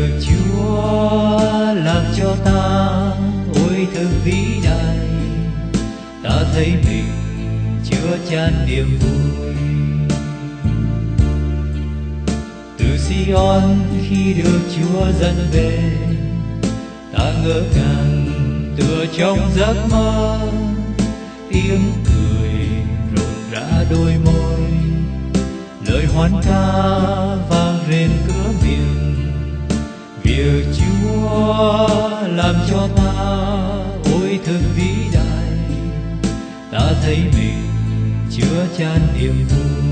Việc Chúa làm cho ta ôi thật vĩ đại, ta thấy mình chứa chan niềm vui. Từ Sion khi được Chúa dẫn về, ta ngỡ ngàng tựa trong giấc mơ, tiếng cười rộn rã đôi môi, lời hoan ca vang rền cửa miệng. Việc Chúa làm cho ta ôi thật vĩ đại, ta thấy mình chứa chan niềm vui.